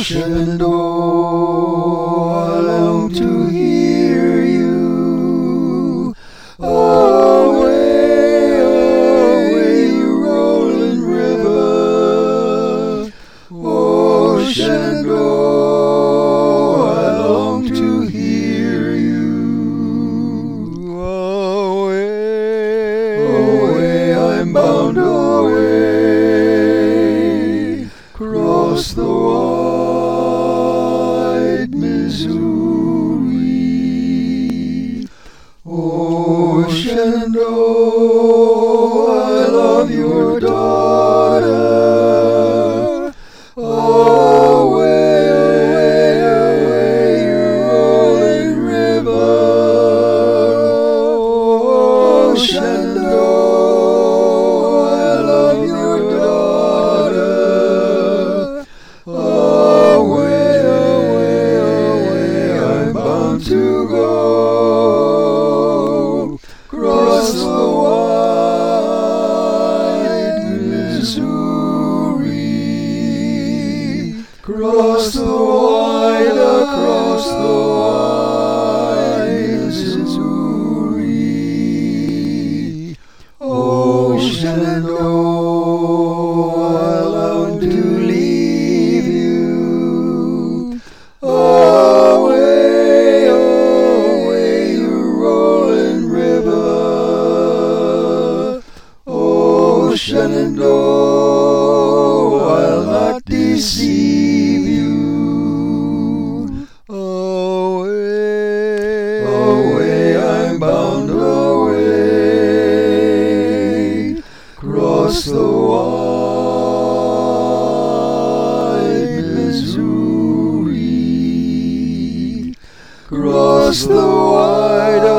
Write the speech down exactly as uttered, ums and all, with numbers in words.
Shenandoah, I long to hear you. Away, away, you rolling river. Oh, Shenandoah, I long to hear you. Away, away, I'm bound away, across the wide Missouri. Oh, Shenandoah, I love your daughter. Away, away, away, you rolling river. Oh, Shenandoah, I love your daughter. Away, away, away, I'm bound to go, across the wide Missouri. Across the wide, across the wide Missouri. Oh, Shenandoah, I long to leave you. Away, away, you rolling river. Oh, Shenandoah, I'll not deceive you. Away, away, I'm bound away, across the wide Missouri. Across the wide